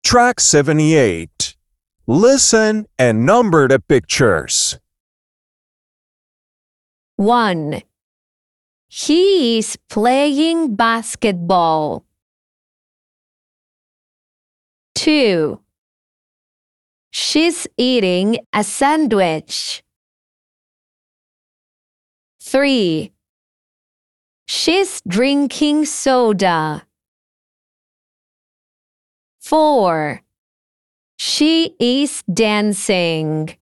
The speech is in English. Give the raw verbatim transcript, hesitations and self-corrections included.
Track seventy-eight. Listen and number the pictures. one. He is playing basketball. two. She's eating a sandwich. three. She's drinking soda. four. She is dancing.